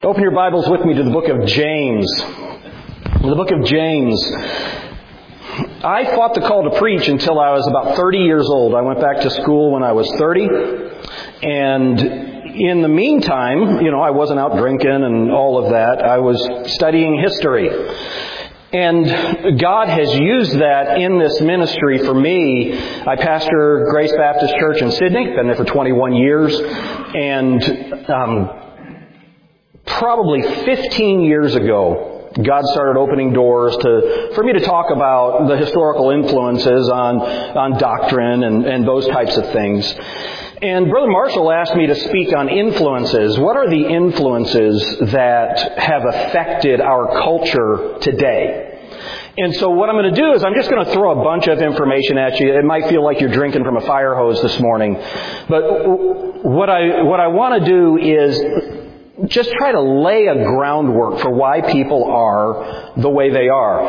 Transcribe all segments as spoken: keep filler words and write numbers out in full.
Open your Bibles with me to the book of James. The book of James. I fought the call to preach until I was about thirty years old. I went back to school when I was thirty. And in the meantime, you know, I wasn't out drinking and all of that. I was studying history. And God has used that in this ministry for me. I pastor Grace Baptist Church in Sydney. Been there for twenty-one years. And um Probably fifteen years ago, God started opening doors to for me to talk about the historical influences on, on doctrine and, and those types of things. And Brother Marshall asked me to speak on influences. What are the influences that have affected our culture today? And so what I'm going to do is I'm just going to throw a bunch of information at you. It might feel like you're drinking from a fire hose this morning. But what I what I want to do is just try to lay a groundwork for why people are the way they are.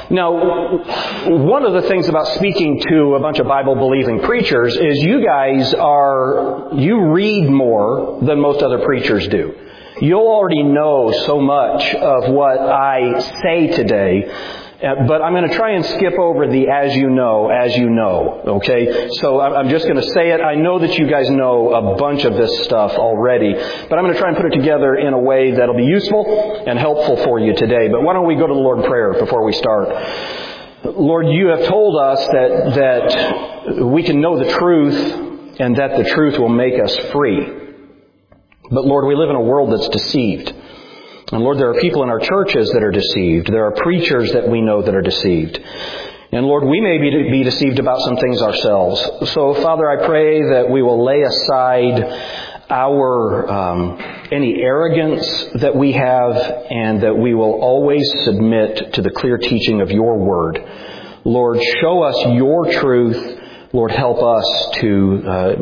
Now, one of the things about speaking to a bunch of Bible-believing preachers is you guys are, you read more than most other preachers do. You'll already know so much of what I say today. But I'm going to try and skip over the as you know, as you know, okay? So I'm just going to say it. I know that you guys know a bunch of this stuff already, but I'm going to try and put it together in a way that'll be useful and helpful for you today. But why don't we go to the Lord in prayer before we start? Lord, you have told us that, that we can know the truth and that the truth will make us free. But Lord, we live in a world that's deceived. And Lord, there are people in our churches that are deceived. There are preachers that we know that are deceived. And Lord, we may be, be deceived about some things ourselves. So Father, I pray that we will lay aside our, um, any arrogance that we have and that we will always submit to the clear teaching of your word. Lord, show us your truth. Lord, help us to, uh,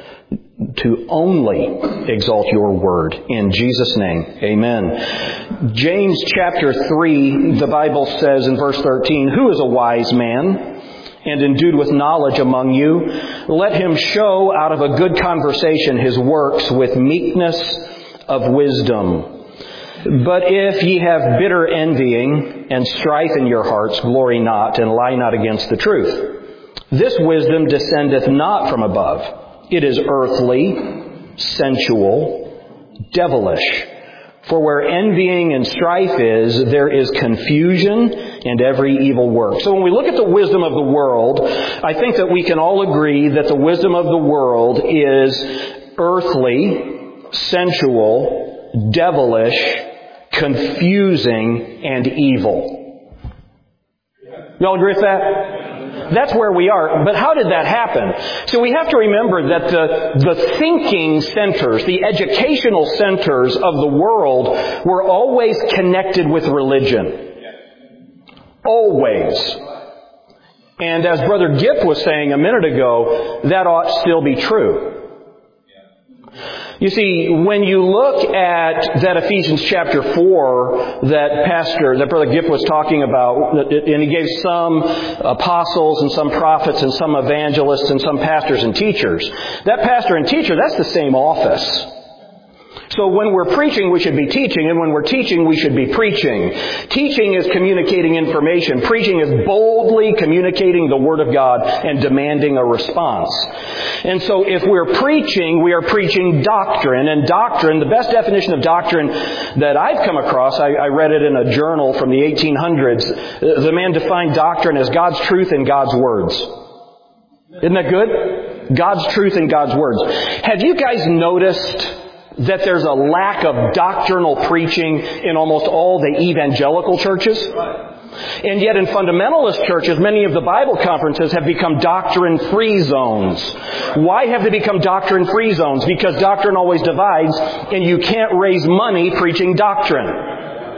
to only exalt your word. In Jesus' name, amen. James chapter three, the Bible says in verse thirteen, "Who is a wise man and endued with knowledge among you? Let him show out of a good conversation his works with meekness of wisdom. But if ye have bitter envying and strife in your hearts, glory not and lie not against the truth. This wisdom descendeth not from above. It is earthly, sensual, devilish. For where envying and strife is, there is confusion and every evil work." So when we look at the wisdom of the world, I think that we can all agree that the wisdom of the world is earthly, sensual, devilish, confusing, and evil. Y'all agree with that? That's where we are. But how did that happen? So we have to remember that the, the thinking centers, the educational centers of the world were always connected with religion. Always. And as Brother Gipp was saying a minute ago, that ought still be true. You see, when you look at that Ephesians chapter four that Pastor, that Brother Gipp was talking about, and he gave some apostles and some prophets and some evangelists and some pastors and teachers. That pastor and teacher, that's the same office. So when we're preaching, we should be teaching, and when we're teaching, we should be preaching. Teaching is communicating information. Preaching is boldly communicating the Word of God and demanding a response. And so if we're preaching, we are preaching doctrine. And doctrine, the best definition of doctrine that I've come across, I, I read it in a journal from the eighteen hundreds. The man defined doctrine as God's truth and God's words. Isn't that good? God's truth and God's words. Have you guys noticed that there's a lack of doctrinal preaching in almost all the evangelical churches? And yet in fundamentalist churches, many of the Bible conferences have become doctrine-free zones. Why have they become doctrine-free zones? Because doctrine always divides, and you can't raise money preaching doctrine.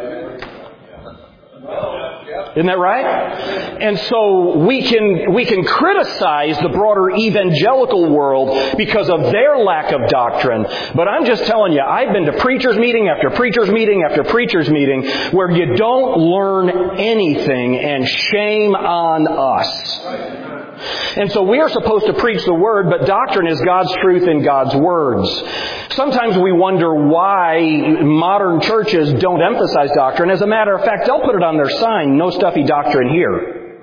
Isn't that right? And so we can we can criticize the broader evangelical world because of their lack of doctrine. But I'm just telling you, I've been to preachers meeting after preachers meeting after preachers meeting where you don't learn anything, and shame on us. And so we are supposed to preach the Word, but doctrine is God's truth in God's words. Sometimes we wonder why modern churches don't emphasize doctrine. As a matter of fact, they'll put it on their sign, no stuffy doctrine here.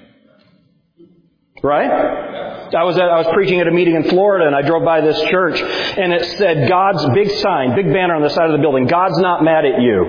Right? I was at, I was preaching at a meeting in Florida, and I drove by this church, and it said, God's big sign, big banner on the side of the building, God's not mad at you.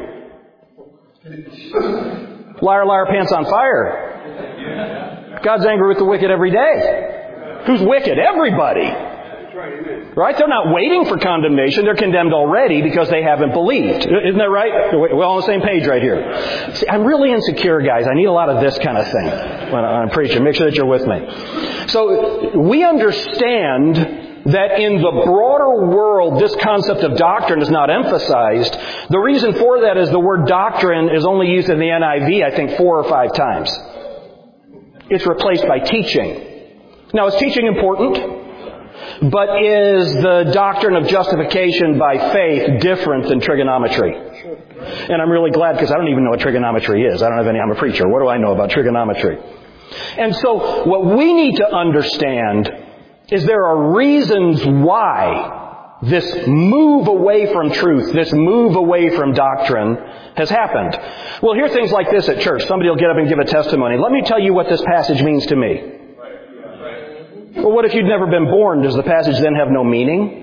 Liar, liar, pants on fire. God's angry with the wicked every day. Who's wicked? Everybody. Right? They're not waiting for condemnation. They're condemned already because they haven't believed. Isn't that right? We're all on the same page right here. See, I'm really insecure, guys. I need a lot of this kind of thing when I'm preaching. Make sure that you're with me. So we understand that in the broader world, this concept of doctrine is not emphasized. The reason for that is the word doctrine is only used in the N I V, I think, four or five times. It's replaced by teaching. Now, is teaching important? But is the doctrine of justification by faith different than trigonometry? And I'm really glad because I don't even know what trigonometry is. I don't have any, I'm a preacher. What do I know about trigonometry? And so what we need to understand is there are reasons why this move away from truth, this move away from doctrine has happened. We'll hear things like this at church. Somebody will get up and give a testimony. Let me tell you what this passage means to me. Well, what if you'd never been born? Does the passage then have no meaning?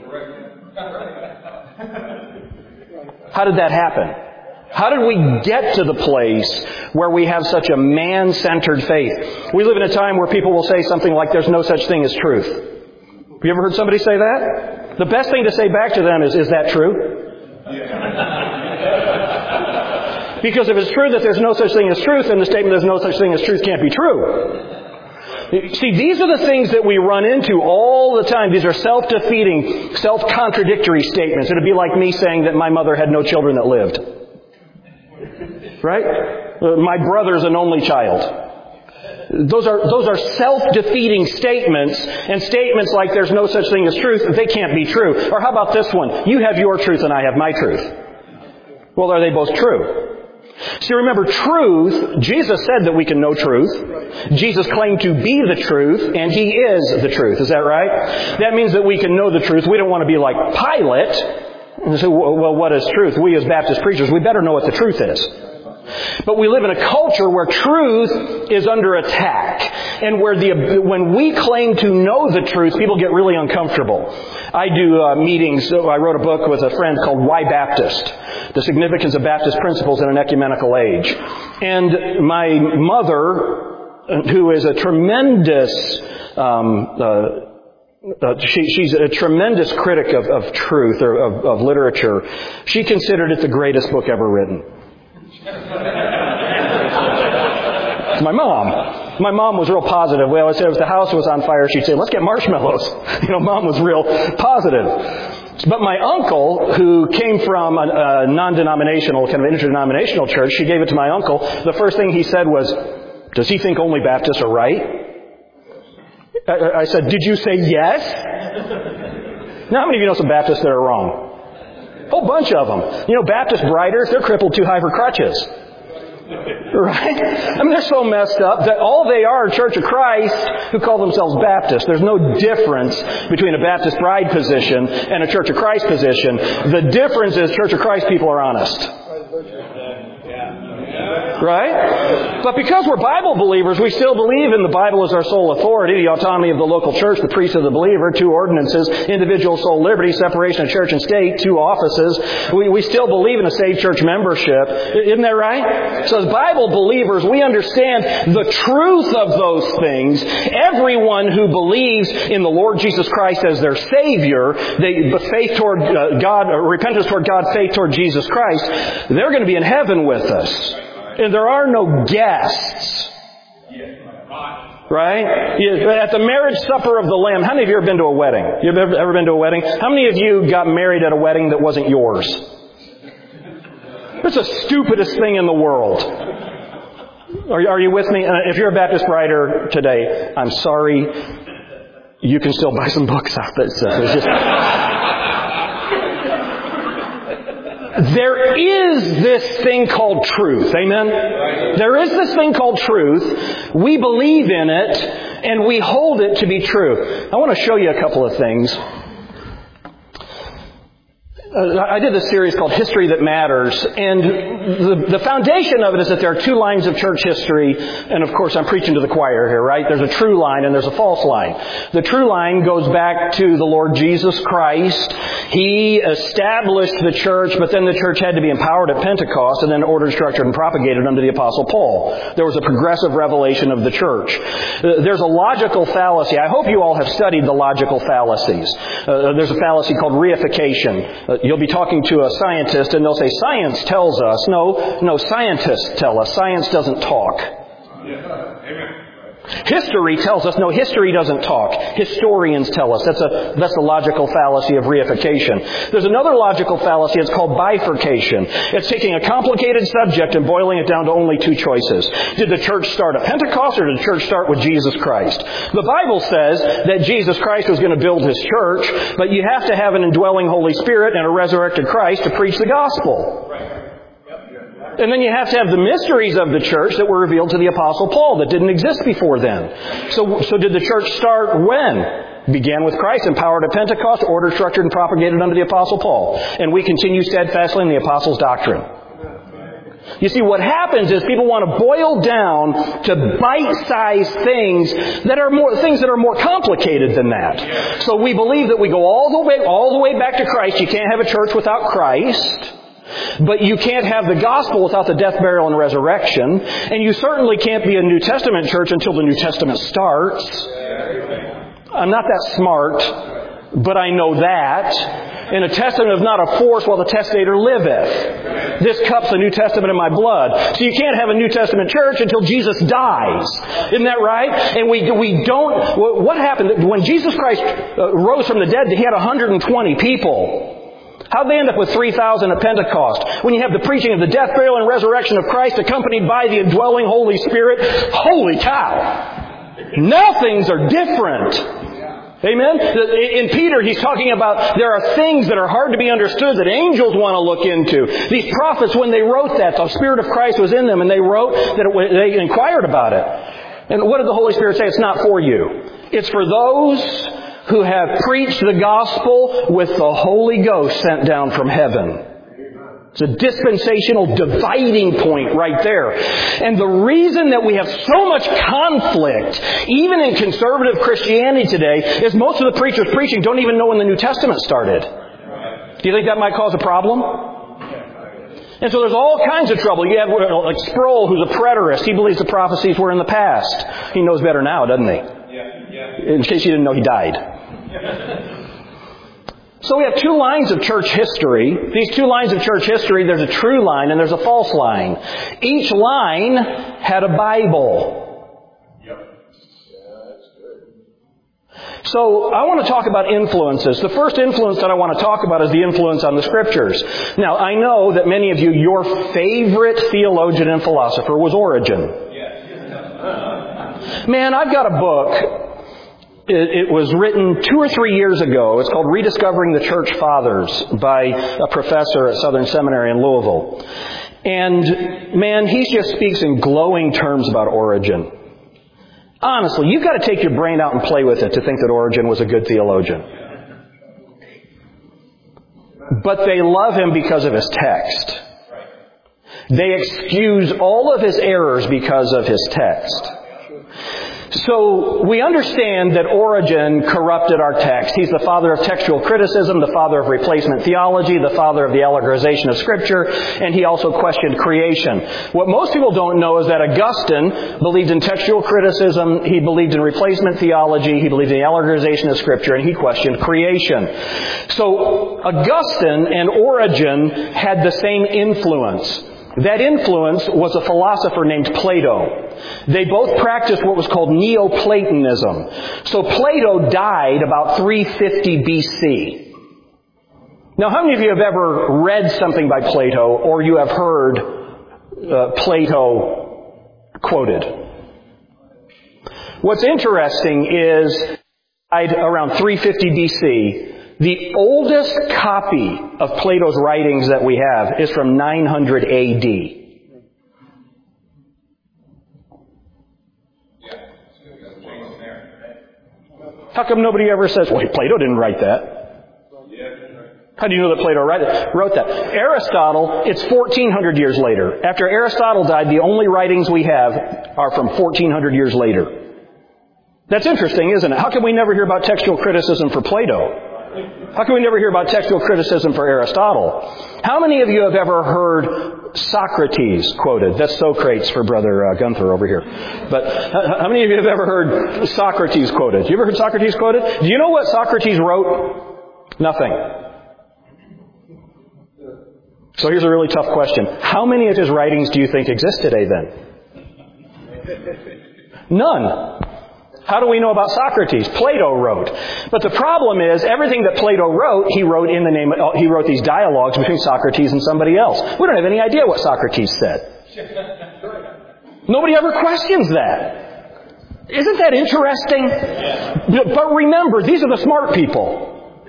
How did that happen? How did we get to the place where we have such a man-centered faith? We live in a time where people will say something like, there's no such thing as truth. Have you ever heard somebody say that? The best thing to say back to them is, is that true? Because if it's true that there's no such thing as truth, then the statement there's no such thing as truth can't be true. See, these are the things that we run into all the time. These are self-defeating, self-contradictory statements. It would be like me saying that my mother had no children that lived. Right? My brother's an only child. Those are, those are self-defeating statements, and statements like there's no such thing as truth, they can't be true. Or how about this one? You have your truth and I have my truth. Well, are they both true? See, remember, truth, Jesus said that we can know truth. Jesus claimed to be the truth, and He is the truth. Is that right? That means that we can know the truth. We don't want to be like Pilate and say, well, what is truth? We as Baptist preachers, we better know what the truth is. But we live in a culture where truth is under attack, and where the when we claim to know the truth, people get really uncomfortable. I do uh, meetings. I wrote a book with a friend called Why Baptist? The Significance of Baptist Principles in an Ecumenical Age. And my mother, who is a tremendous, um, uh, uh, she, she's a tremendous critic of, of truth or of, of literature. She considered it the greatest book ever written. It's my mom. My mom was real positive. We always said if the house was on fire, she'd say, let's get marshmallows. You know, Mom was real positive. But my uncle, who came from a, a non-denominational, kind of interdenominational church, she gave it to my uncle. The first thing he said was, does he think only Baptists are right? I, I said, did you say yes? Now, how many of you know some Baptists that are wrong? A whole bunch of them. You know, Baptist writers, they're crippled too high for crutches. Right? I mean, they're so messed up that all they are, a Church of Christ, who call themselves Baptists. There's no difference between a Baptist bride position and a Church of Christ position. The difference is Church of Christ people are honest. Right? But because we're Bible believers, we still believe in the Bible as our sole authority, the autonomy of the local church, the priest of the believer, two ordinances, individual soul liberty, separation of church and state, two offices. We, we still believe in a saved church membership. Isn't that right? So as Bible believers, we understand the truth of those things. Everyone who believes in the Lord Jesus Christ as their Savior, they, faith toward uh, God, or repentance toward God, faith toward Jesus Christ, they're going to be in heaven with us. And there are no guests. Right? At the marriage supper of the Lamb, how many of you have been to a wedding? You've ever, ever been to a wedding? How many of you got married at a wedding that wasn't yours? It's the stupidest thing in the world. Are, are you with me? If you're a Baptist writer today, I'm sorry. You can still buy some books out there. It's just... There is this thing called truth. Amen? There is this thing called truth. We believe in it, and we hold it to be true. I want to show you a couple of things. Uh, I did this series called History That Matters, and the, the foundation of it is that there are two lines of church history, and of course I'm preaching to the choir here, right? There's a true line and there's a false line. The true line goes back to the Lord Jesus Christ. He established the church, but then the church had to be empowered at Pentecost and then ordered, structured, and propagated under the Apostle Paul. There was a progressive revelation of the church. Uh, there's a logical fallacy. I hope you all have studied the logical fallacies. Uh, there's a fallacy called reification. Uh, You'll be talking to a scientist and they'll say, science tells us. No, no, scientists tell us. Science doesn't talk. Yeah. Amen. History tells us. No, history doesn't talk. Historians tell us. That's a that's the logical fallacy of reification. There's another logical fallacy. It's called bifurcation. It's taking a complicated subject and boiling it down to only two choices. Did the church start at Pentecost or did the church start with Jesus Christ? The Bible says that Jesus Christ was going to build His church, but you have to have an indwelling Holy Spirit and a resurrected Christ to preach the gospel. And then you have to have the mysteries of the church that were revealed to the Apostle Paul that didn't exist before then. So, so did the church start when? Began with Christ, empowered at Pentecost, ordered, structured, and propagated under the Apostle Paul. And we continue steadfastly in the Apostles' doctrine. You see, what happens is people want to boil down to bite-sized things that are more things that are more complicated than that. So we believe that we go all the way all the way back to Christ. You can't have a church without Christ. But you can't have the gospel without the death, burial, and resurrection. And you certainly can't be a New Testament church until the New Testament starts. I'm not that smart, but I know that. And a testament is not a force while the testator liveth. This cup's the New Testament in my blood. So you can't have a New Testament church until Jesus dies. Isn't that right? And we we don't... What happened? When Jesus Christ rose from the dead, he had one hundred twenty people. How'd they end up with three thousand at Pentecost? When you have the preaching of the death, burial, and resurrection of Christ accompanied by the indwelling Holy Spirit, holy cow! Now things are different. Amen? In Peter, he's talking about there are things that are hard to be understood that angels want to look into. These prophets, when they wrote that, the Spirit of Christ was in them, and they wrote that it, they inquired about it. And what did the Holy Spirit say? It's not for you. It's for those who have preached the gospel with the Holy Ghost sent down from heaven. It's a dispensational dividing point right there. And the reason that we have so much conflict, even in conservative Christianity today, is most of the preachers preaching don't even know when the New Testament started. Do you think that might cause a problem? And so there's all kinds of trouble. You have like Sproul, who's a preterist. He believes the prophecies were in the past. He knows better now, doesn't he? In case you didn't know, he died. So we have two lines of church history. These two lines of church history, there's a true line and there's a false line. Each line had a Bible. So I want to talk about influences. The first influence that I want to talk about is the influence on the Scriptures. Now, I know that many of you, your favorite theologian and philosopher was Origen. Man, I've got a book. It was written two or three years ago. It's called Rediscovering the Church Fathers by a professor at Southern Seminary in Louisville. And, man, he just speaks in glowing terms about Origen. Honestly, you've got to take your brain out and play with it to think that Origen was a good theologian. But they love him because of his text. They excuse all of his errors because of his text. So we understand that Origen corrupted our text. He's the father of textual criticism, the father of replacement theology, the father of the allegorization of Scripture, and he also questioned creation. What most people don't know is that Augustine believed in textual criticism, he believed in replacement theology, he believed in the allegorization of Scripture, and he questioned creation. So Augustine and Origen had the same influence. That influence was a philosopher named Plato. They both practiced what was called Neoplatonism. So Plato died about three fifty B C. Now, how many of you have ever read something by Plato or you have heard uh, Plato quoted? What's interesting is he died around three fifty B C. The oldest copy of Plato's writings that we have is from nine hundred A D. How come nobody ever says, well, Plato didn't write that? How do you know that Plato wrote that? Aristotle, it's fourteen hundred years later. After Aristotle died, the only writings we have are from fourteen hundred years later. That's interesting, isn't it? How come we never hear about textual criticism for Plato? How can we never hear about textual criticism for Aristotle? How many of you have ever heard Socrates quoted? That's Socrates for Brother uh, Gunther over here. But how, how many of you have ever heard Socrates quoted? You ever heard Socrates quoted? Do you know what Socrates wrote? Nothing. So here's a really tough question. How many of his writings do you think exist today then? None. How do we know about Socrates? Plato wrote. But the problem is, everything that Plato wrote, he wrote in the name of, he wrote these dialogues between Socrates and somebody else. We don't have any idea what Socrates said. Nobody ever questions that. Isn't that interesting? But remember, these are the smart people.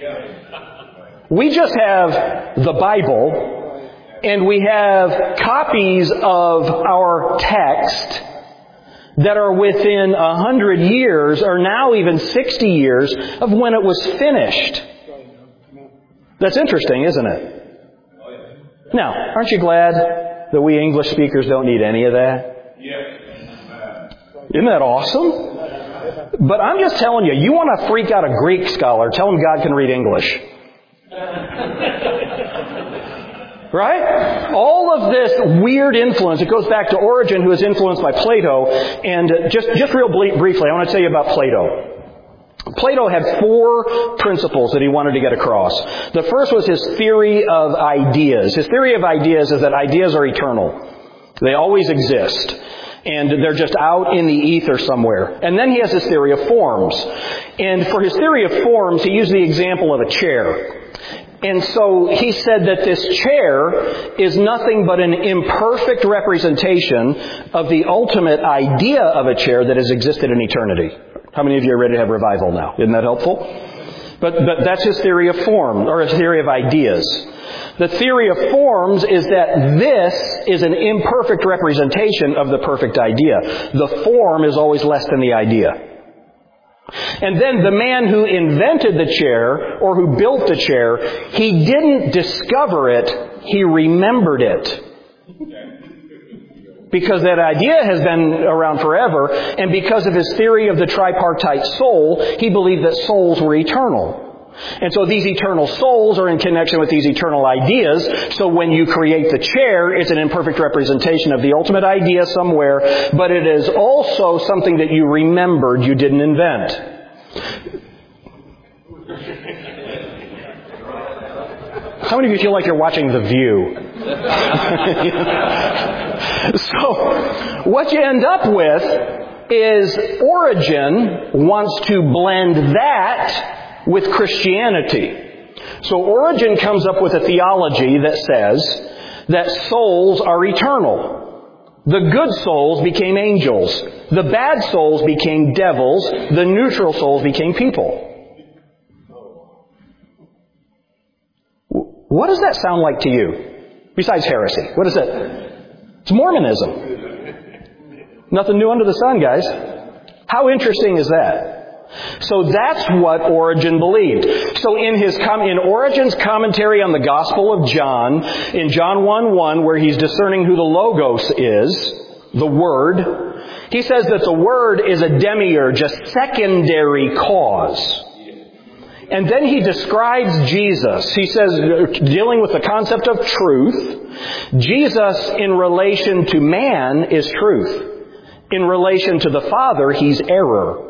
We just have the Bible, and we have copies of our text that are within a hundred years, or now even sixty years, of when it was finished. That's interesting, isn't it? Now, aren't you glad that we English speakers don't need any of that? Isn't that awesome? But I'm just telling you, you want to freak out a Greek scholar, tell him God can read English. Right? All of this weird influence, it goes back to Origen, who was influenced by Plato. And just, just real briefly, I want to tell you about Plato. Plato had four principles that he wanted to get across. The first was his theory of ideas. His theory of ideas is that ideas are eternal. They always exist. And they're just out in the ether somewhere. And then he has his theory of forms. And for his theory of forms, he used the example of a chair. And so he said that this chair is nothing but an imperfect representation of the ultimate idea of a chair that has existed in eternity. How many of you are ready to have revival now? Isn't that helpful? But, but that's his theory of form, or his theory of ideas. The theory of forms is that this is an imperfect representation of the perfect idea. The form is always less than the idea. And then the man who invented the chair, or who built the chair, he didn't discover it, he remembered it. Because that idea has been around forever, and because of his theory of the tripartite soul, he believed that souls were eternal. And so these eternal souls are in connection with these eternal ideas. So when you create the chair, it's an imperfect representation of the ultimate idea somewhere, but it is also something that you remembered, you didn't invent. How many of you feel like you're watching The View? So what you end up with is Origen wants to blend that with Christianity. So Origen comes up with a theology that says that souls are eternal. The good souls became angels. The bad souls became devils. The neutral souls became people. What does that sound like to you? Besides heresy. What is it? It's Mormonism. Nothing new under the sun, guys. How interesting is that? So that's what Origen believed. So in his com- in Origen's commentary on the Gospel of John, in John one one, where he's discerning who the Logos is, the Word, he says that the Word is a demiurge, a secondary cause. And then he describes Jesus. He says, dealing with the concept of truth, Jesus in relation to man is truth. In relation to the Father, He's error.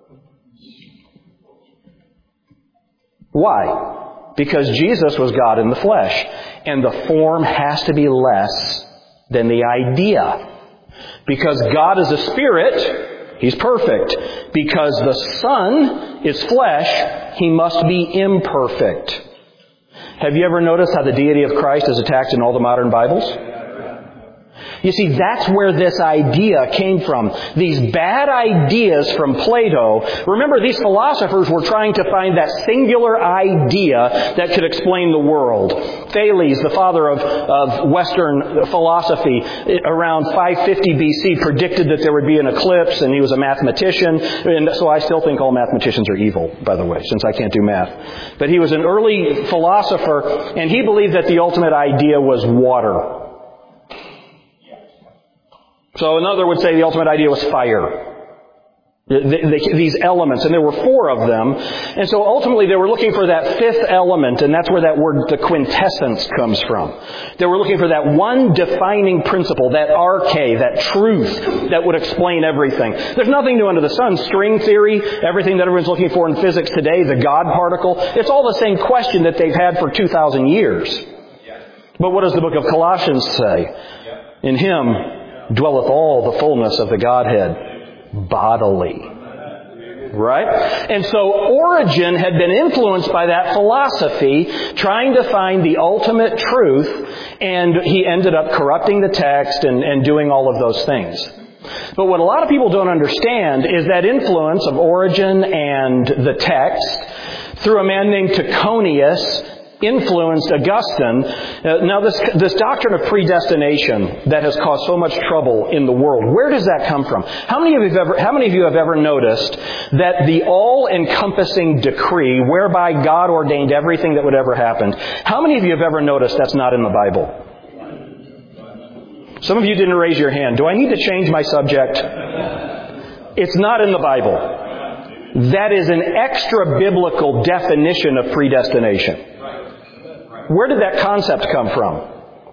Why? Because Jesus was God in the flesh. And the form has to be less than the idea. Because God is a spirit, He's perfect. Because the Son is flesh, He must be imperfect. Have you ever noticed how the deity of Christ is attacked in all the modern Bibles? You see, that's where this idea came from. These bad ideas from Plato. Remember, these philosophers were trying to find that singular idea that could explain the world. Thales, the father of, of Western philosophy, around five fifty B C, predicted that there would be an eclipse, and he was a mathematician. And so I still think all mathematicians are evil, by the way, since I can't do math. But he was an early philosopher, and he believed that the ultimate idea was water. So another would say the ultimate idea was fire. The, the, these elements, and there were four of them. And so ultimately they were looking for that fifth element, and that's where that word, the quintessence, comes from. They were looking for that one defining principle, that arche, that truth that would explain everything. There's nothing new under the sun. String theory, everything that everyone's looking for in physics today, the God particle, it's all the same question that they've had for two thousand years. But what does the book of Colossians say? In Him dwelleth all the fullness of the Godhead bodily. Right? And so Origen had been influenced by that philosophy, trying to find the ultimate truth, and he ended up corrupting the text and, and doing all of those things. But what a lot of people don't understand is that influence of Origen and the text through a man named Tychonius influenced Augustine. Uh, now this this doctrine of predestination that has caused so much trouble in the world, where does that come from? How many of you have ever, how many of you have ever noticed that the all-encompassing decree whereby God ordained everything that would ever happen, how many of you have ever noticed that's not in the Bible? Some of you didn't raise your hand. Do I need to change my subject? It's not in the Bible. That is an extra-biblical definition of predestination. Where did that concept come from?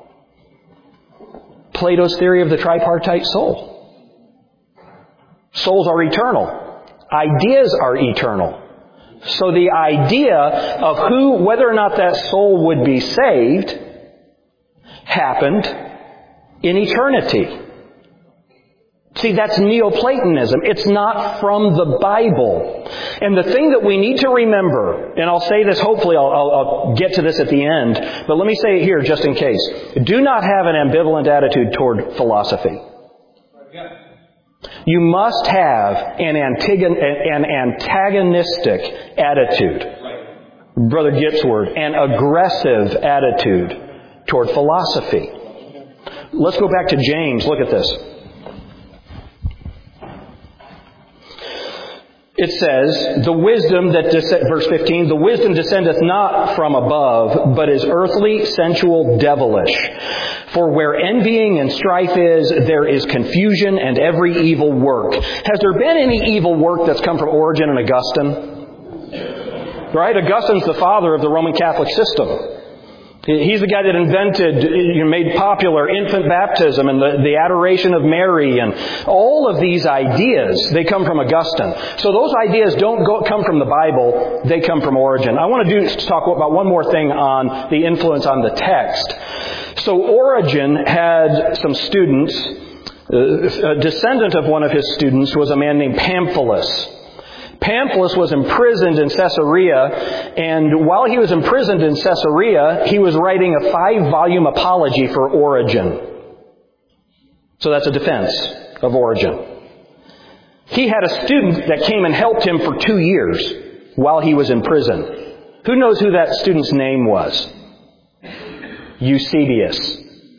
Plato's theory of the tripartite soul. Souls are eternal. Ideas are eternal. So the idea of who, whether or not that soul would be saved, happened in eternity. See, that's Neoplatonism. It's not from the Bible. And the thing that we need to remember, and I'll say this, hopefully I'll, I'll, I'll get to this at the end, but let me say it here just in case. Do not have an ambivalent attitude toward philosophy. You must have an, antigon, an antagonistic attitude. Brother Gitzward, an aggressive attitude toward philosophy. Let's go back to James. Look at this. It says, the wisdom that, descend, verse fifteen, the wisdom descendeth not from above, but is earthly, sensual, devilish. For where envying and strife is, there is confusion and every evil work. Has there been any evil work that's come from Origen and Augustine? Right? Augustine's the father of the Roman Catholic system. He's the guy that invented, you know, made popular infant baptism and the, the adoration of Mary, and all of these ideas, they come from Augustine. So those ideas don't go, come from the Bible, they come from Origen. I want to do talk about one more thing on the influence on the text. So Origen had some students. A descendant of one of his students was a man named Pamphilus. Pamphilus was imprisoned in Caesarea, and while he was imprisoned in Caesarea, he was writing a five-volume apology for Origen. So that's a defense of Origen. He had a student that came and helped him for two years while he was in prison. Who knows who that student's name was? Eusebius.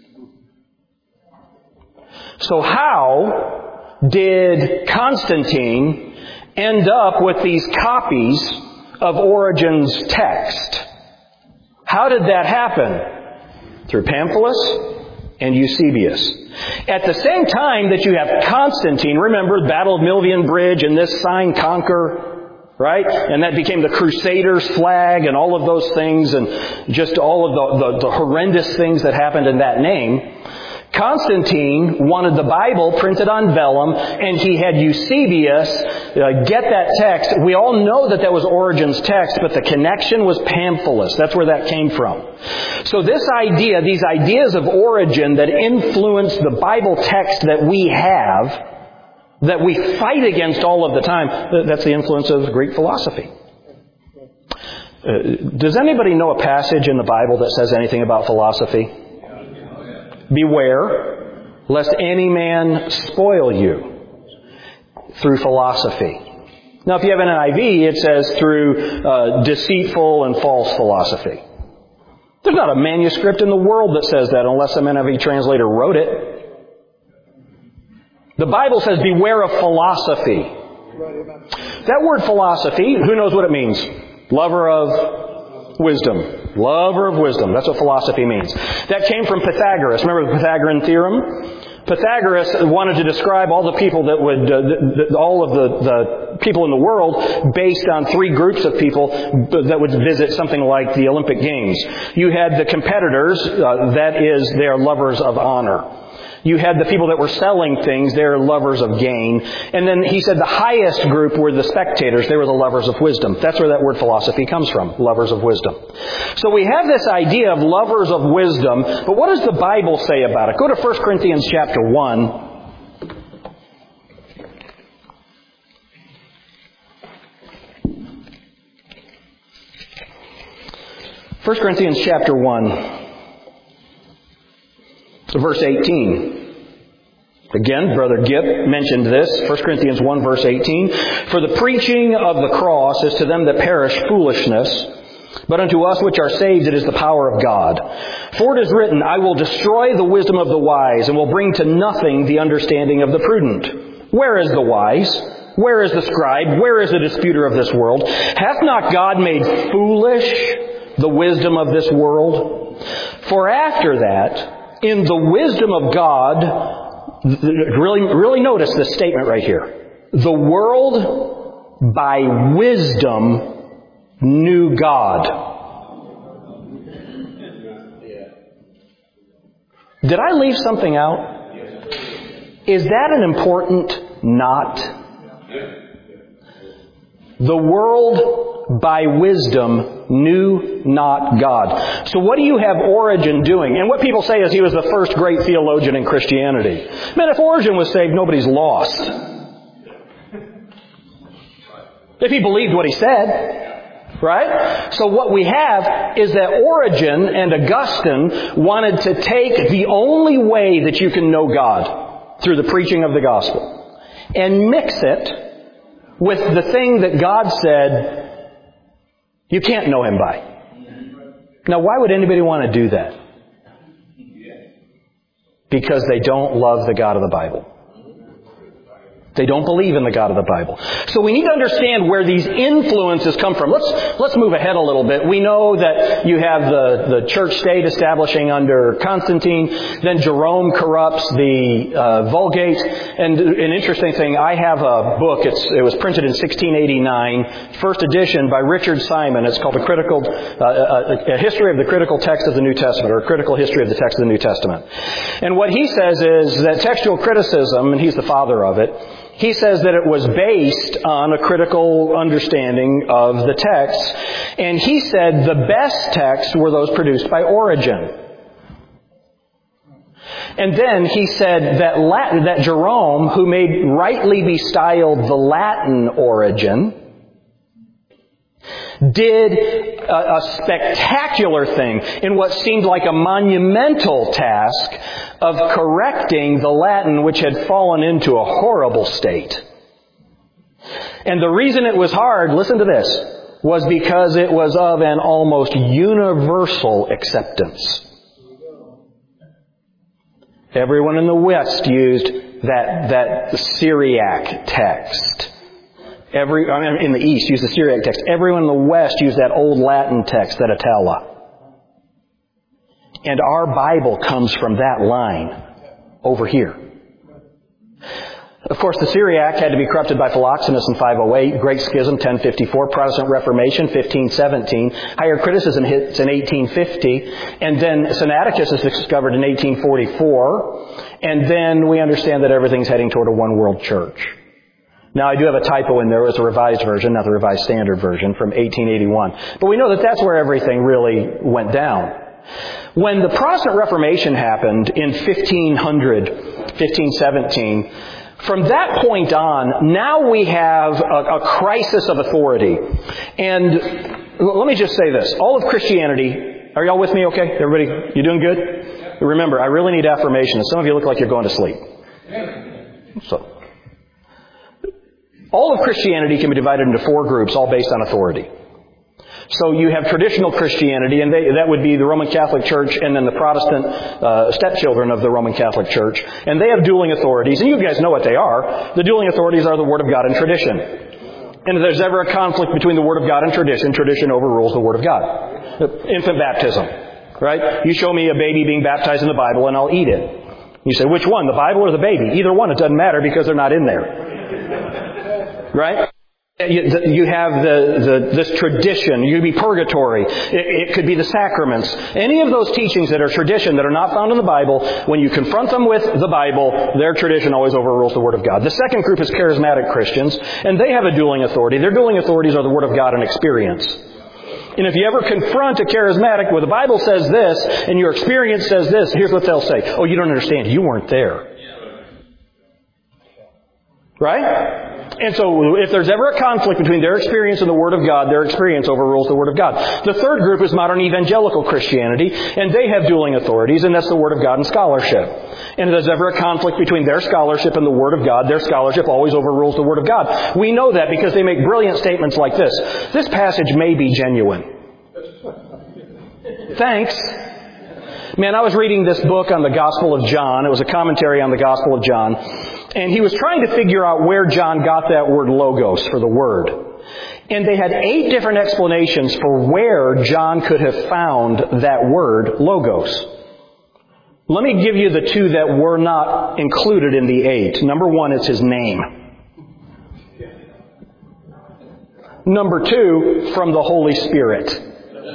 So how did Constantine end up with these copies of Origen's text? How did that happen? Through Pamphilus and Eusebius. At the same time that you have Constantine, remember the Battle of Milvian Bridge and this sign conquer, right? And that became the Crusaders' flag and all of those things and just all of the, the, the horrendous things that happened in that name. Constantine wanted the Bible printed on vellum, and he had Eusebius uh, get that text. We all know that that was Origen's text, but the connection was Pamphilus. That's where that came from. So this idea, these ideas of Origen that influence the Bible text that we have, that we fight against all of the time, that's the influence of Greek philosophy. Uh, does anybody know a passage in the Bible that says anything about philosophy? Beware lest any man spoil you through philosophy. Now, if you have an N I V, it says through uh, deceitful and false philosophy. There's not a manuscript in the world that says that unless some N I V translator wrote it. The Bible says, beware of philosophy. That word philosophy, who knows what it means? Lover of wisdom. Lover of wisdom. That's what philosophy means. That came from Pythagoras. Remember the Pythagorean theorem? Pythagoras wanted to describe all the people that would, uh, the, the, all of the, the people in the world based on three groups of people that would visit something like the Olympic Games. You had the competitors, uh, that is, they are lovers of honor. You had the people that were selling things, they're lovers of gain. And then he said the highest group were the spectators, they were the lovers of wisdom. That's where that word philosophy comes from, lovers of wisdom. So we have this idea of lovers of wisdom, but what does the Bible say about it? Go to First Corinthians chapter one. First Corinthians chapter one. Verse eighteen. Again, Brother Gipp mentioned this. First Corinthians one verse eighteen. For the preaching of the cross is to them that perish foolishness, but unto us which are saved it is the power of God. For it is written, I will destroy the wisdom of the wise, and will bring to nothing the understanding of the prudent. Where is the wise? Where is the scribe? Where is the disputer of this world? Hath not God made foolish the wisdom of this world? For after that, in the wisdom of God, really, really notice this statement right here. The world by wisdom knew God. Did I leave something out? Is that an important not? The world by wisdom knew not God. So what do you have Origen doing? And what people say is he was the first great theologian in Christianity. Man, if Origen was saved, nobody's lost. If he believed what he said, right? So what we have is that Origen and Augustine wanted to take the only way that you can know God, through the preaching of the gospel, and mix it with the thing that God said you can't know Him by. Now, why would anybody want to do that? Because they don't love the God of the Bible. They don't believe in the God of the Bible. So we need to understand where these influences come from. Let's let's move ahead a little bit. We know that you have the, the church state establishing under Constantine. Then Jerome corrupts the uh, Vulgate. And an interesting thing, I have a book. It's, it was printed in sixteen eighty-nine, first edition by Richard Simon. It's called a critical uh, a, a history of the critical text of the New Testament, or a critical history of the text of the New Testament. And what he says is that textual criticism, and he's the father of it, he says that it was based on a critical understanding of the text. And he said the best texts were those produced by Origen. And then he said that Latin, that Jerome, who may rightly be styled the Latin Origen, did a, a spectacular thing in what seemed like a monumental task of correcting the Latin which had fallen into a horrible state. And the reason it was hard, listen to this, was because it was of an almost universal acceptance. Everyone in the West used that, that Syriac text. Every, I mean, in the East used the Syriac text. Everyone in the West used that old Latin text, that Atala. And our Bible comes from that line over here. Of course, the Syriac had to be corrupted by Philoxenus in five oh eight, Great Schism ten fifty-four, Protestant Reformation fifteen seventeen, Higher Criticism hits in eighteen fifty, and then Sinaiticus is discovered in eighteen forty-four, and then we understand that everything's heading toward a one-world church. Now, I do have a typo in there. It was a revised version, not the Revised Standard Version from eighteen eighty-one. But we know that that's where everything really went down. When the Protestant Reformation happened in fifteen hundred, fifteen seventeen, from that point on, now we have a, a crisis of authority. And let me just say this. All of Christianity, are y'all with me okay? Everybody, you doing good? Remember, I really need affirmation. And some of you look like you're going to sleep. So, all of Christianity can be divided into four groups, all based on authority. So you have traditional Christianity, and they, that would be the Roman Catholic Church and then the Protestant uh, stepchildren of the Roman Catholic Church. And they have dueling authorities, and you guys know what they are. The dueling authorities are the Word of God and tradition. And if there's ever a conflict between the Word of God and tradition, tradition overrules the Word of God. Infant baptism, right? You show me a baby being baptized in the Bible, and I'll eat it. You say, which one, the Bible or the baby? Either one, it doesn't matter because they're not in there. Right? You have the, the this tradition. You could be purgatory. It, it could be the sacraments. Any of those teachings that are tradition that are not found in the Bible, when you confront them with the Bible, their tradition always overrules the Word of God. The second group is charismatic Christians, and they have a dueling authority. Their dueling authorities are the Word of God and experience. And if you ever confront a charismatic where the Bible says this and your experience says this, here's what they'll say. Oh, you don't understand. You weren't there. Right? And so if there's ever a conflict between their experience and the Word of God, their experience overrules the Word of God. The third group is modern evangelical Christianity, and they have dueling authorities, and that's the Word of God and scholarship. And if there's ever a conflict between their scholarship and the Word of God, their scholarship always overrules the Word of God. We know that because they make brilliant statements like this. This passage may be genuine. Thanks. Man, I was reading this book on the Gospel of John. It was a commentary on the Gospel of John. And he was trying to figure out where John got that word logos for the Word. And they had eight different explanations for where John could have found that word logos. Let me give you the two that were not included in the eight. Number one is his name. Number two, from the Holy Spirit.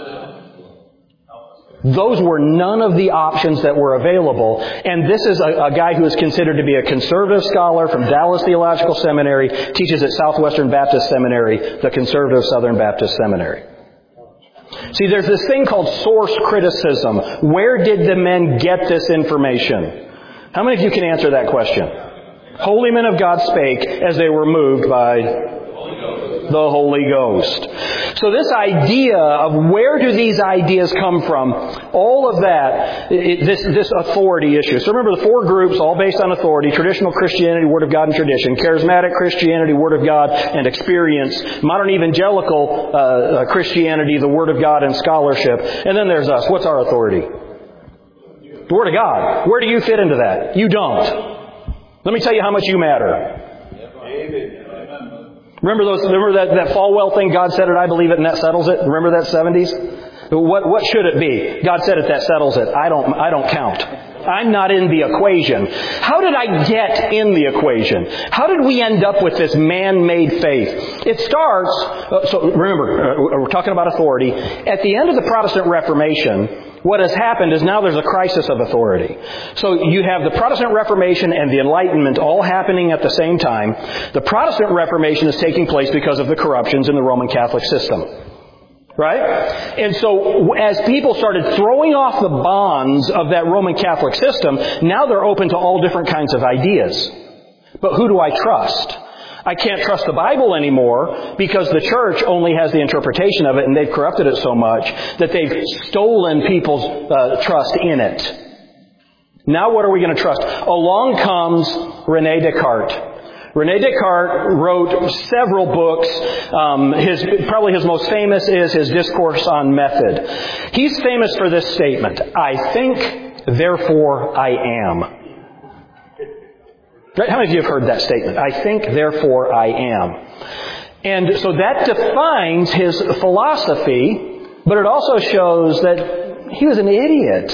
Those were none of the options that were available. And this is a, a guy who is considered to be a conservative scholar from Dallas Theological Seminary, teaches at Southwestern Baptist Seminary, the conservative Southern Baptist Seminary. See, there's this thing called source criticism. Where did the men get this information? How many of you can answer that question? Holy men of God spake as they were moved by the Holy Ghost. So this idea of where do these ideas come from, all of that, it, this, this authority issue. So remember the four groups, all based on authority: traditional Christianity, Word of God and tradition; charismatic Christianity, Word of God and experience; modern evangelical uh, uh, Christianity, the Word of God and scholarship. And then there's us. What's our authority? The Word of God. Where do you fit into that? You don't. Let me tell you how much you matter. Remember those? Remember that, that Falwell thing? God said it, I believe it, and that settles it. Remember that seventies? What what should it be? God said it, that settles it. I don't I don't count. I'm not in the equation. How did I get in the equation? How did we end up with this man-made faith? It starts. Uh, so remember, uh, we're talking about authority. At the end of the Protestant Reformation, what has happened is now there's a crisis of authority. So you have the Protestant Reformation and the Enlightenment all happening at the same time. The Protestant Reformation is taking place because of the corruptions in the Roman Catholic system. Right? And so as people started throwing off the bonds of that Roman Catholic system, now they're open to all different kinds of ideas. But who do I trust? I can't trust the Bible anymore because the church only has the interpretation of it, and they've corrupted it so much that they've stolen people's uh, trust in it. Now what are we going to trust? Along comes René Descartes. René Descartes wrote several books. Um, his probably his most famous is his Discourse on Method. He's famous for this statement: I think, therefore I am. Right? How many of you have heard that statement? I think, therefore I am. And so that defines his philosophy, but it also shows that he was an idiot.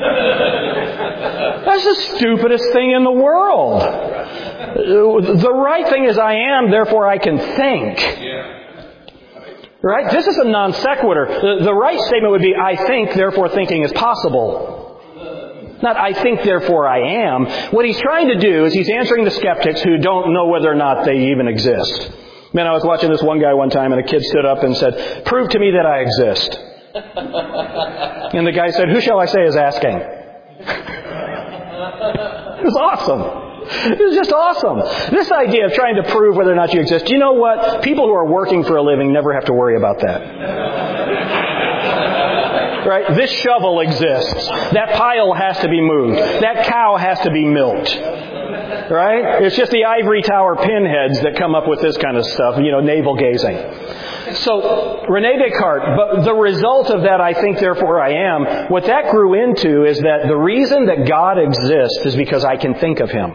That's the stupidest thing in the world. The right thing is I am, therefore I can think. Right? This is a non sequitur. The, the right statement would be, I think, therefore thinking is possible. Not, I think, therefore I am. What he's trying to do is he's answering the skeptics who don't know whether or not they even exist. Man, I was watching this one guy one time, and a kid stood up and said, prove to me that I exist. And the guy said, who shall I say is asking? It was awesome. It was just awesome. This idea of trying to prove whether or not you exist. You know what? People who are working for a living never have to worry about that. Right? This shovel exists. That pile has to be moved. That cow has to be milked. Right? It's just the ivory tower pinheads that come up with this kind of stuff, you know, navel-gazing. So, René Descartes, but the result of that, I think, therefore I am, what that grew into is that the reason that God exists is because I can think of Him.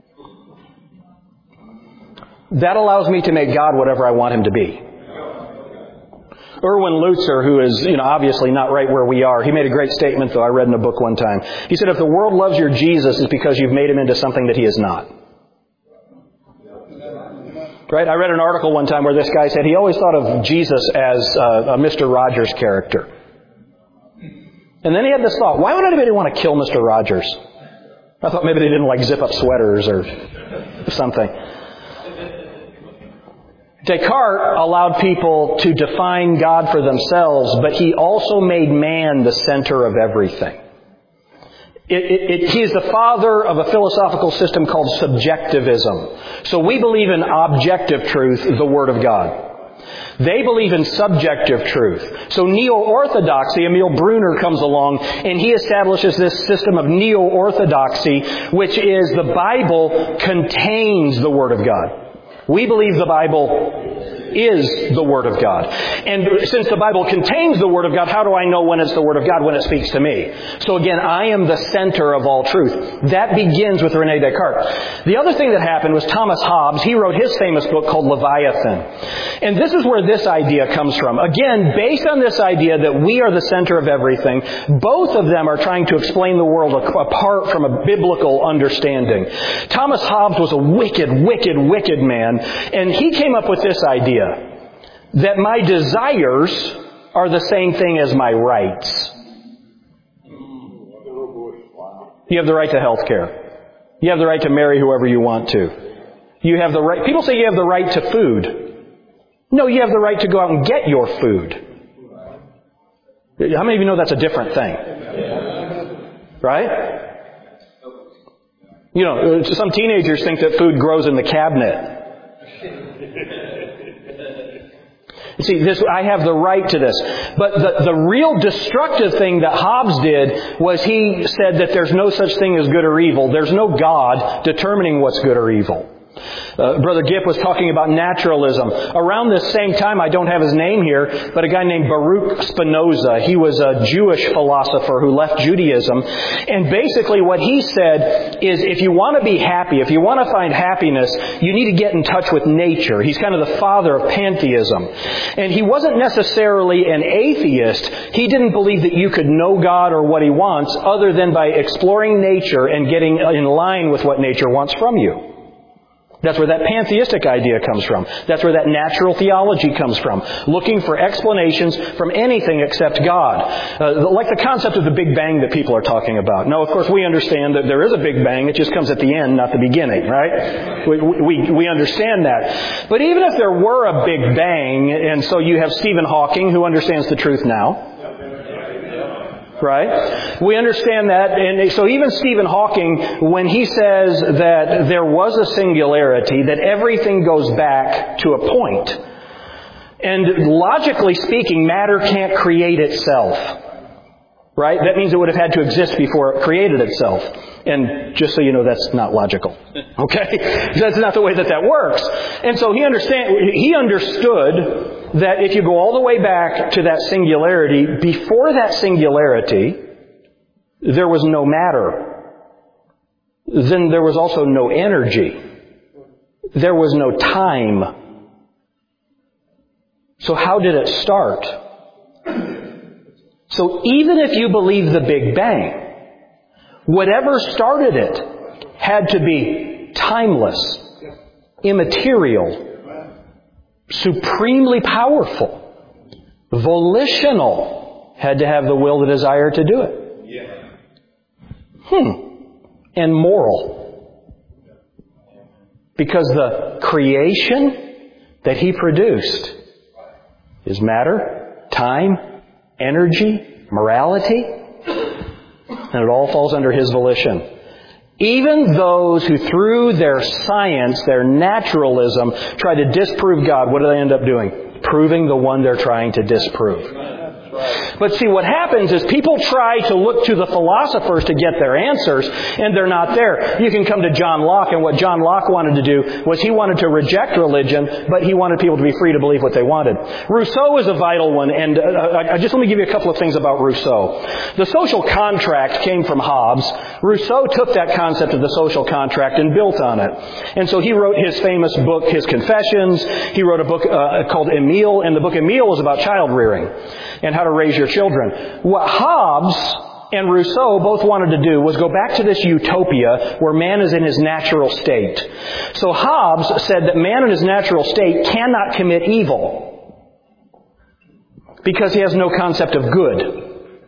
That allows me to make God whatever I want Him to be. Erwin Lutzer, who is, you know, obviously not right where we are, he made a great statement, though, I read in a book one time. He said, if the world loves your Jesus, it's because you've made Him into something that He is not. Right? I read an article one time where this guy said he always thought of Jesus as uh, a Mister Rogers character. And then he had this thought, why would anybody want to kill Mister Rogers? I thought maybe they didn't like zip up sweaters or something. Descartes allowed people to define God for themselves, but he also made man the center of everything. It, it, it, he is the father of a philosophical system called subjectivism. So we believe in objective truth, the Word of God. They believe in subjective truth. So neo-orthodoxy, Emil Brunner comes along and he establishes this system of neo-orthodoxy, which is the Bible contains the Word of God. We believe the Bible is the Word of God. And since the Bible contains the Word of God, how do I know when it's the Word of God? When it speaks to me. So again, I am the center of all truth. That begins with René Descartes. The other thing that happened was Thomas Hobbes. He wrote his famous book called Leviathan. And this is where this idea comes from. Again, based on this idea that we are the center of everything, both of them are trying to explain the world apart from a biblical understanding. Thomas Hobbes was a wicked, wicked, wicked man, and he came up with this idea. That my desires are the same thing as my rights. You have the right to health care. You have the right to marry whoever you want to. You have the right... People say you have the right to food. No, you have the right to go out and get your food. How many of you know that's a different thing? Right? You know, some teenagers think that food grows in the cabinet. See, this, I have the right to this. But the, the real destructive thing that Hobbes did was he said that there's no such thing as good or evil. There's no God determining what's good or evil. Uh, Brother Gipp was talking about naturalism. Around this same time, I don't have his name here, but a guy named Baruch Spinoza. He was a Jewish philosopher who left Judaism. And basically what he said is if you want to be happy, if you want to find happiness, you need to get in touch with nature. He's kind of the father of pantheism. And he wasn't necessarily an atheist. He didn't believe that you could know God or what He wants other than by exploring nature and getting in line with what nature wants from you. That's where that pantheistic idea comes from. That's where that natural theology comes from. Looking for explanations from anything except God. Uh, like the concept of the Big Bang that people are talking about. Now, of course, we understand that there is a Big Bang. It just comes at the end, not the beginning, right? We, we, we understand that. But even if there were a Big Bang, and so you have Stephen Hawking, who understands the truth now, right? We understand that. And so even Stephen Hawking, when he says that there was a singularity, that everything goes back to a point. And logically speaking, matter can't create itself. Right? That means it would have had to exist before it created itself. And just so you know, that's not logical. Okay? That's not the way that that works. And so he understand, he understood that if you go all the way back to that singularity, before that singularity, there was no matter. Then there was also no energy. There was no time. So how did it start? So even if you believe the Big Bang, whatever started it had to be timeless, immaterial, supremely powerful, volitional, had to have the will, the desire to do it. Hmm. And moral. Because the creation that He produced is matter, time, energy, morality, and it all falls under His volition. Even those who through their science, their naturalism, try to disprove God, what do they end up doing? Proving the one they're trying to disprove. But see, what happens is people try to look to the philosophers to get their answers, and they're not there. You can come to John Locke, and what John Locke wanted to do was he wanted to reject religion, but he wanted people to be free to believe what they wanted. Rousseau is a vital one, and uh, just let me give you a couple of things about Rousseau. The social contract came from Hobbes. Rousseau took that concept of the social contract and built on it. And so he wrote his famous book, his Confessions. He wrote a book uh, called Emile, and the book Emile was about child rearing and how to raise your children. What Hobbes and Rousseau both wanted to do was go back to this utopia where man is in his natural state. So Hobbes said that man in his natural state cannot commit evil because he has no concept of good.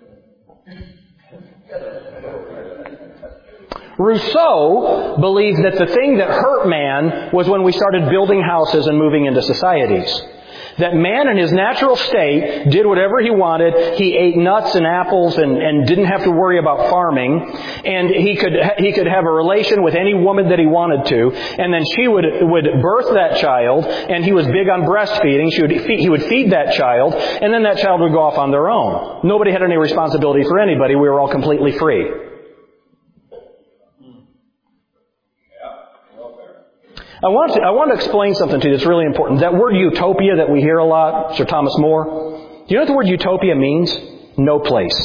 Rousseau believed that the thing that hurt man was when we started building houses and moving into societies. That man in his natural state did whatever he wanted. He ate nuts and apples and, and didn't have to worry about farming. And he could he could have a relation with any woman that he wanted to. And then she would would birth that child. And he was big on breastfeeding. She would feed, he would feed that child. And then that child would go off on their own. Nobody had any responsibility for anybody. We were all completely free. I want to, I want to explain something to you that's really important. That word utopia that we hear a lot, Sir Thomas More, do you know what the word utopia means? No place.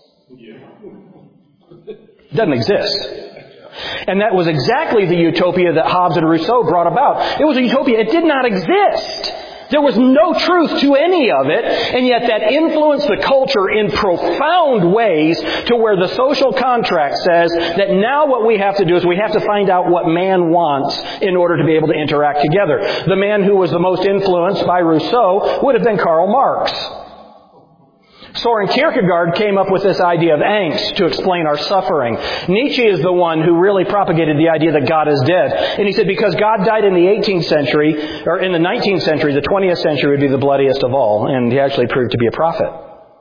It doesn't exist. And that was exactly the utopia that Hobbes and Rousseau brought about. It was a utopia. It did not exist. There was no truth to any of it, and yet that influenced the culture in profound ways to where the social contract says that now what we have to do is we have to find out what man wants in order to be able to interact together. The man who was the most influenced by Rousseau would have been Karl Marx. Soren Kierkegaard came up with this idea of angst to explain our suffering. Nietzsche is the one who really propagated the idea that God is dead. And he said because God died in the eighteenth century, or in the nineteenth century, the twentieth century would be the bloodiest of all. And he actually proved to be a prophet.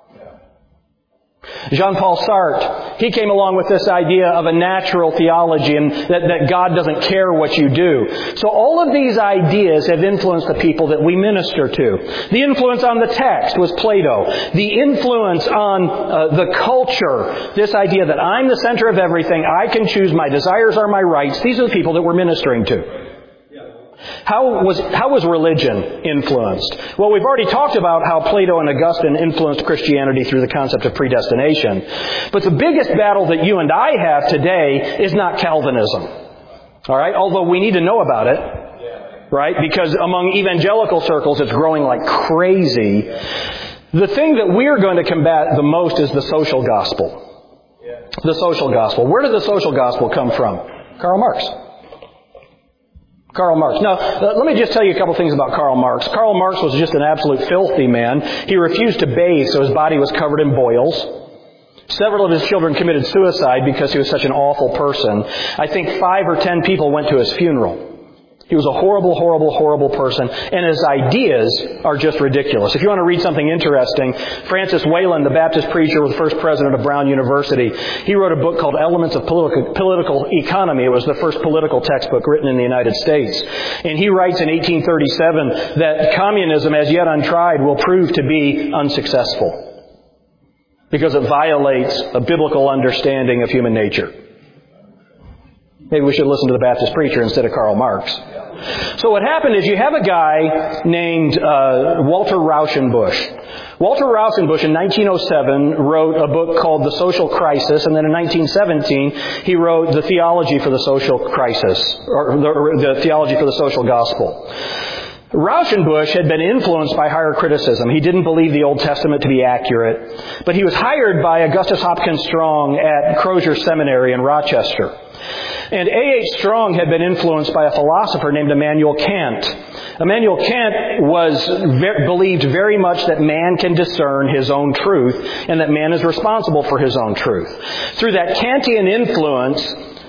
Jean-Paul Sartre, he came along with this idea of a natural theology and that, that God doesn't care what you do. So all of these ideas have influenced the people that we minister to. The influence on the text was Plato. The influence on uh, the culture, this idea that I'm the center of everything, I can choose, my desires are my rights. These are the people that we're ministering to. How was how was religion influenced? Well, we've already talked about how Plato and Augustine influenced Christianity through the concept of predestination. But the biggest battle that you and I have today is not Calvinism. All right? Although we need to know about it. Right? Because among evangelical circles it's growing like crazy. The thing that we're going to combat the most is the social gospel. The social gospel. Where did the social gospel come from? Karl Marx. Karl Marx. Now, uh, let me just tell you a couple things about Karl Marx. Karl Marx was just an absolute filthy man. He refused to bathe, so his body was covered in boils. Several of his children committed suicide because he was such an awful person. I think five or ten people went to his funeral. He was a horrible, horrible, horrible person, and his ideas are just ridiculous. If you want to read something interesting, Francis Wayland, the Baptist preacher, was the first president of Brown University. He wrote a book called Elements of Political, Political Economy. It was the first political textbook written in the United States. And he writes in eighteen thirty-seven that communism, as yet untried, will prove to be unsuccessful because it violates a biblical understanding of human nature. Maybe we should listen to the Baptist preacher instead of Karl Marx. So what happened is you have a guy named uh, Walter Rauschenbusch. Walter Rauschenbusch in nineteen oh seven wrote a book called The Social Crisis, and then in nineteen seventeen he wrote The Theology for the Social Crisis, or the, the Theology for the Social Gospel. Rauschenbusch had been influenced by higher criticism. He didn't believe the Old Testament to be accurate, but he was hired by Augustus Hopkins Strong at Crozier Seminary in Rochester. And A H Strong had been influenced by a philosopher named Immanuel Kant. Immanuel Kant was ver- believed very much that man can discern his own truth and that man is responsible for his own truth. Through that Kantian influence,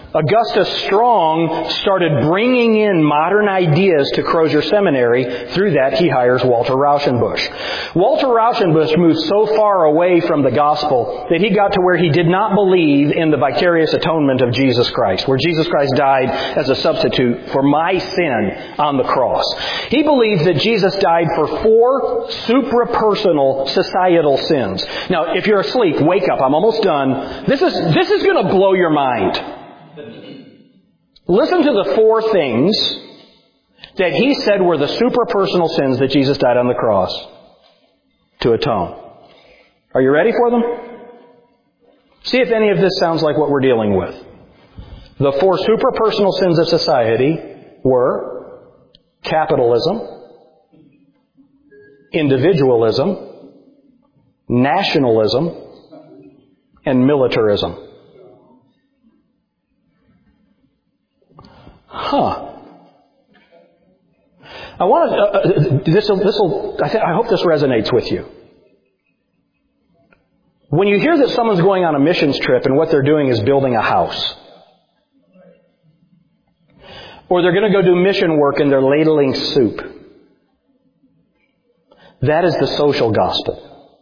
Augustus Strong started bringing in modern ideas to Crozier Seminary. Through that, he hires Walter Rauschenbusch. Walter Rauschenbusch moved so far away from the gospel that he got to where he did not believe in the vicarious atonement of Jesus Christ, where Jesus Christ died as a substitute for my sin on the cross. He believed that Jesus died for four suprapersonal societal sins. Now, if you're asleep, wake up. I'm almost done. This is, this is going to blow your mind. Listen to the four things that he said were the suprapersonal sins that Jesus died on the cross to atone. Are you ready for them? See if any of this sounds like what we're dealing with. The four suprapersonal sins of society were capitalism, individualism, nationalism, and militarism. Huh. I want to, uh, this will, this will, I, th- I hope this resonates with you. When you hear that someone's going on a missions trip and what they're doing is building a house, or they're going to go do mission work and they're ladling soup, that is the social gospel.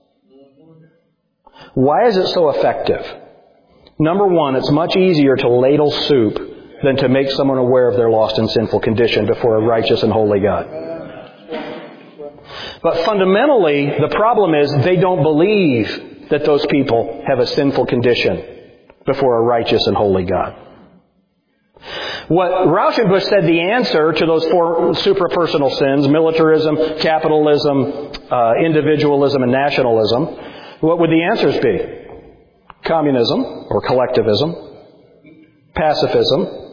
Why is it so effective? Number one, it's much easier to ladle soup than to make someone aware of their lost and sinful condition before a righteous and holy God. But fundamentally, the problem is they don't believe that those people have a sinful condition before a righteous and holy God. What Rauschenbusch said the answer to those four suprapersonal sins, militarism, capitalism, uh, individualism, and nationalism, what would the answers be? Communism, or collectivism, pacifism,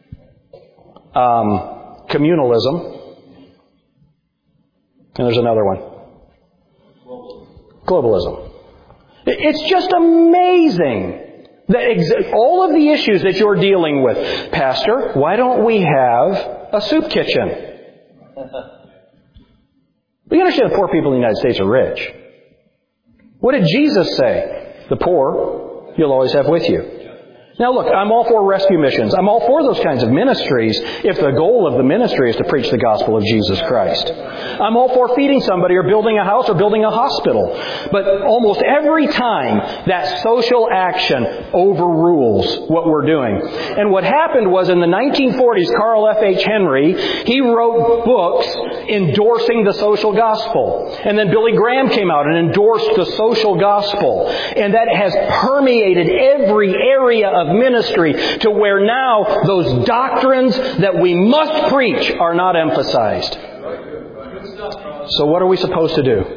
Um, communalism, and there's another one. Globalism. It's just amazing that ex- all of the issues that you're dealing with. Pastor, why don't we have a soup kitchen? We understand the poor people in the United States are rich. What did Jesus say? The poor you'll always have with you. Now look, I'm all for rescue missions. I'm all for those kinds of ministries if the goal of the ministry is to preach the gospel of Jesus Christ. I'm all for feeding somebody or building a house or building a hospital. But almost every time that social action overrules what we're doing. And what happened was in the nineteen forties, Carl F H Henry, he wrote books endorsing the social gospel. And then Billy Graham came out and endorsed the social gospel. And that has permeated every area of ministry to where now those doctrines that we must preach are not emphasized. So what are we supposed to do?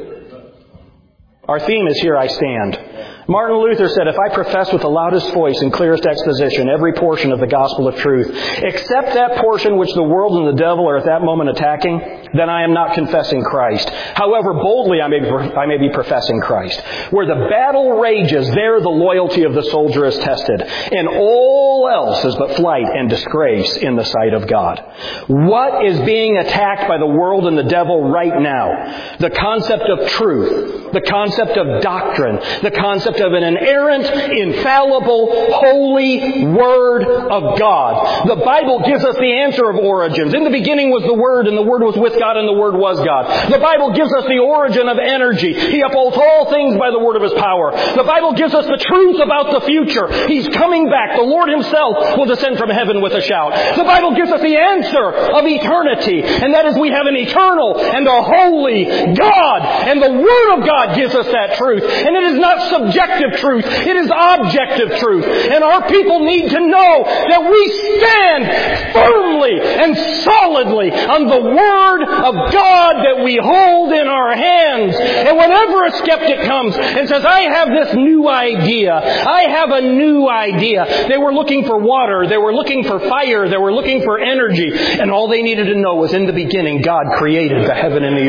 Our theme is Here I Stand. Martin Luther said, if I profess with the loudest voice and clearest exposition every portion of the gospel of truth, except that portion which the world and the devil are at that moment attacking, then I am not confessing Christ. However boldly I may be, I may be professing Christ. Where the battle rages, there the loyalty of the soldier is tested, and all else is but flight and disgrace in the sight of God. What is being attacked by the world and the devil right now? The concept of truth, the concept of doctrine, the concept of an inerrant, infallible, holy Word of God. The Bible gives us the answer of origins. In the beginning was the Word, and the Word was with God, and the Word was God. The Bible gives us the origin of energy. He upholds all things by the word of His power. The Bible gives us the truth about the future. He's coming back. The Lord Himself will descend from heaven with a shout. The Bible gives us the answer of eternity, and that is we have an eternal and a holy God. And the Word of God gives us that truth. And it is not subjective truth. It is objective truth. And our people need to know that we stand firmly and solidly on the Word of God that we hold in our hands. And whenever a skeptic comes and says, I have this new idea, I have a new idea. They were looking for water. They were looking for fire. They were looking for energy. And all they needed to know was in the beginning, God created the heaven and the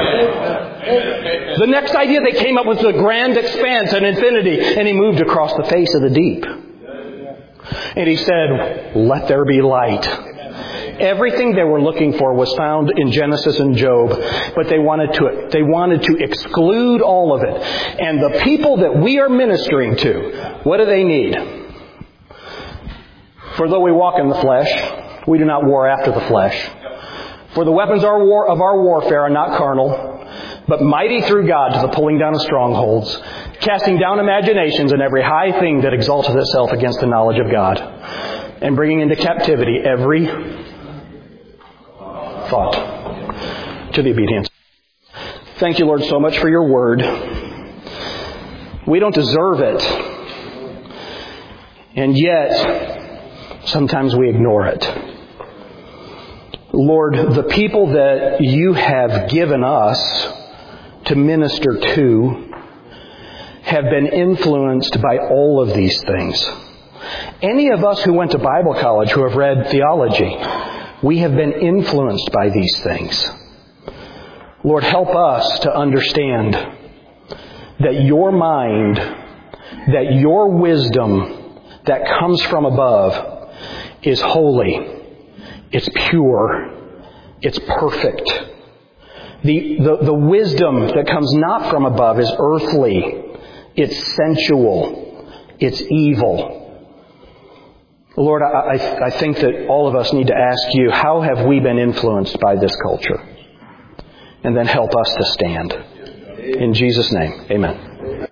earth. The next idea they came up with was the grand expanse and infinity. And He moved across the face of the deep. And He said, let there be light. Everything they were looking for was found in Genesis and Job, but they wanted to they wanted to exclude all of it. And the people that we are ministering to, what do they need? For though we walk in the flesh, we do not war after the flesh. For the weapons of our war- of our warfare are not carnal, but mighty through God to the pulling down of strongholds, casting down imaginations and every high thing that exalteth itself against the knowledge of God, and bringing into captivity every thought to the obedience. Thank you, Lord, so much for your word. We don't deserve it. And yet, sometimes we ignore it. Lord, the people that you have given us to minister to have been influenced by all of these things. Any of us who went to Bible college, who have read theology, we have been influenced by these things. Lord, help us to understand that your mind, that your wisdom that comes from above is holy, it's pure, it's perfect. The, the, the wisdom that comes not from above is earthly, it's sensual, it's evil. Lord, I, I think that all of us need to ask you, how have we been influenced by this culture? And then help us to stand. In Jesus' name, amen.